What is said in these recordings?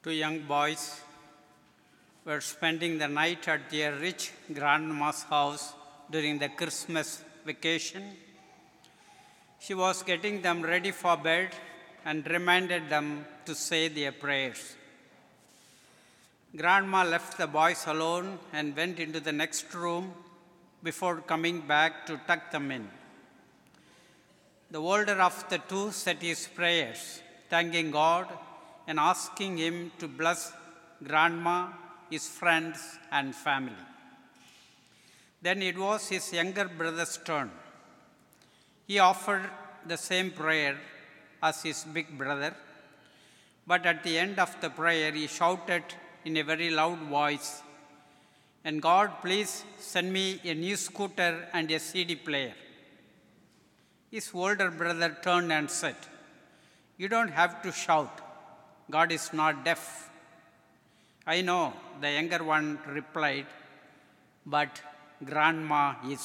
Two young boys were spending the night at their rich grandma's house during the Christmas vacation. She was getting them ready for bed and reminded them to say their prayers. Grandma left the boys alone and went into the next room before coming back to tuck them in. The older of the two said his prayers, thanking God and asking Him to bless Grandma, his friends, and family. Then it was his younger brother's turn. He offered the same prayer as his big brother, but at the end of the prayer, he shouted in a very loud voice, "And God, please send me a new scooter and a CD player." His older brother turned and said, "You don't have to shout. God is not deaf." "I know," the younger one replied, "but Grandma is."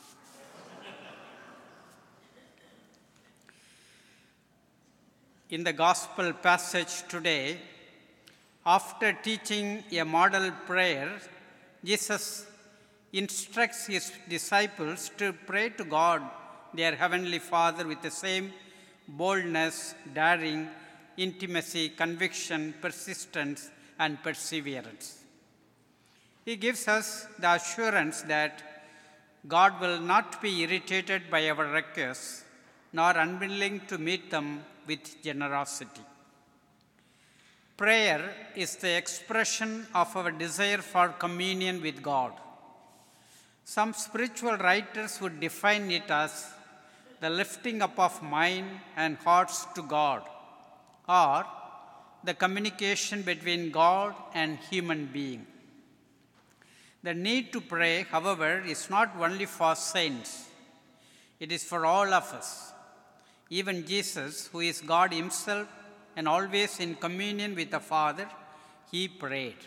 In the gospel passage today, after teaching a model prayer, Jesus instructs his disciples to pray to God, their Heavenly Father, with the same boldness, daring, intimacy, conviction, persistence, and perseverance. He gives us the assurance that God will not be irritated by our requests, nor unwilling to meet them with generosity. Prayer is the expression of our desire for communion with God. Some spiritual writers would define it as the lifting up of mind and hearts to God, or the communication between God and human being. The need to pray, however, is not only for saints. It is for all of us. Even Jesus, who is God himself and always in communion with the Father, he prayed.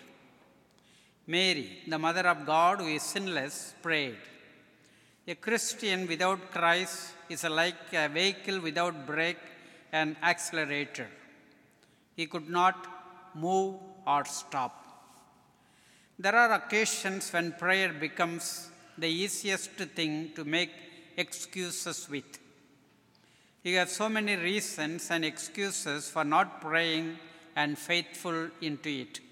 Mary, the mother of God, who is sinless, prayed. A Christian without Christ is like a vehicle without brake and accelerator. He could not move or stop. There are occasions when prayer becomes the easiest thing to make excuses with. You have so many reasons and excuses for not praying and faithful into it.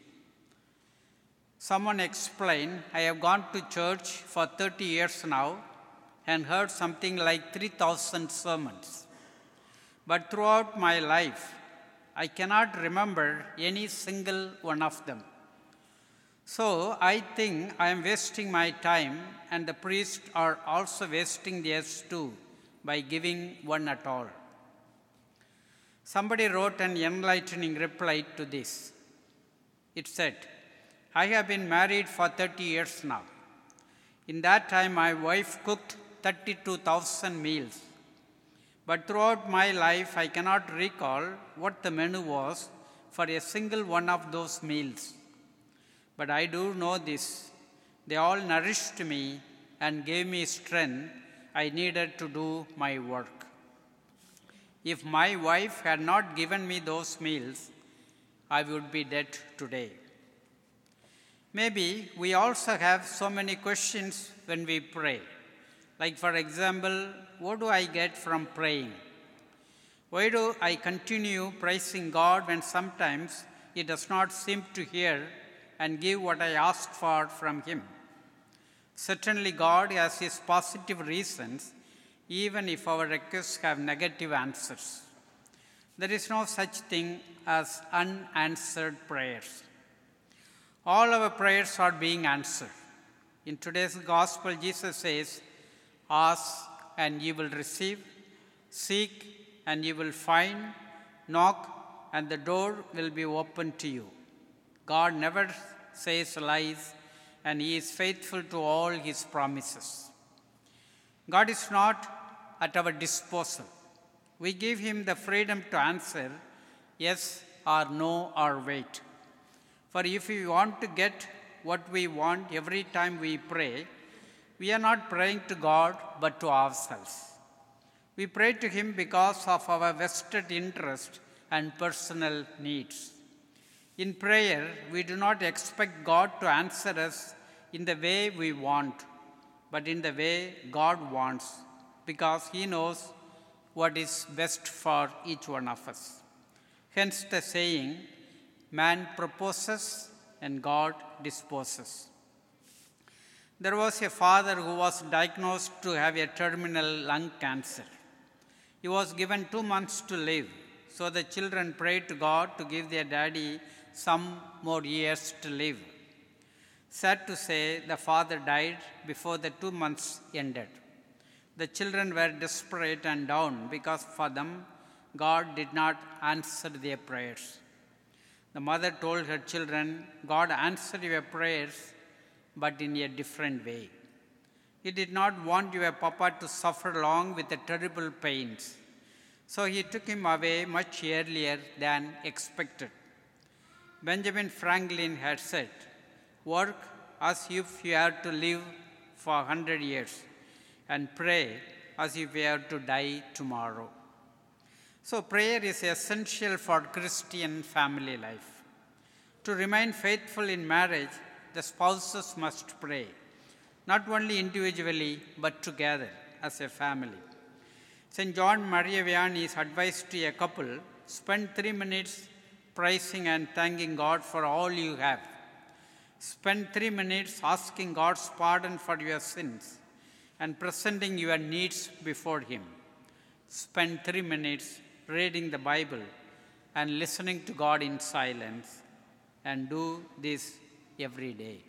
Someone explained, "I have gone to church for 30 years now and heard something like 3,000 sermons. But throughout my life, I cannot remember any single one of them. So I think I am wasting my time, and the priests are also wasting theirs too by giving one at all." Somebody wrote an enlightening reply to this. It said, "I have been married for 30 years now. In that time, my wife cooked 32,000 meals. But throughout my life, I cannot recall what the menu was for a single one of those meals. But I do know this: they all nourished me and gave me strength I needed to do my work. If my wife had not given me those meals, I would be dead today." Maybe we also have so many questions when we pray. Like, for example, what do I get from praying? Why do I continue praising God when sometimes He does not seem to hear and give what I asked for from Him? Certainly, God has His positive reasons, even if our requests have negative answers. There is no such thing as unanswered prayers. All our prayers are being answered. In today's gospel, Jesus says, "Ask and you will receive, seek and you will find, knock and the door will be opened to you." God never says lies, and He is faithful to all His promises. God is not at our disposal. We give Him the freedom to answer yes or no or wait. For if we want to get what we want every time we pray, we are not praying to God but to ourselves. We pray to Him because of our vested interest and personal needs. In prayer, we do not expect God to answer us in the way we want, but in the way God wants, because He knows what is best for each one of us. Hence the saying, man proposes and God disposes. There was a father who was diagnosed to have a terminal lung cancer. He was given 2 months to live, so the children prayed to God to give their daddy some more years to live. Sad to say, the father died before the 2 months ended. The children were desperate and down because for them, God did not answer their prayers. The mother told her children, God answered your prayers, but in a different way. He did not want your papa to suffer long with the terrible pains, so he took him away much earlier than expected. Benjamin Franklin had said, work as if you are to live for 100 years and pray as if you are to die tomorrow. So prayer is essential for Christian family life. To remain faithful in marriage, the spouses must pray, not only individually, but together as a family. St. John Maria Vianney's advice to a couple, spend 3 minutes praising and thanking God for all you have. Spend 3 minutes asking God's pardon for your sins and presenting your needs before Him. Spend 3 minutes reading the Bible and listening to God in silence, and do this every day.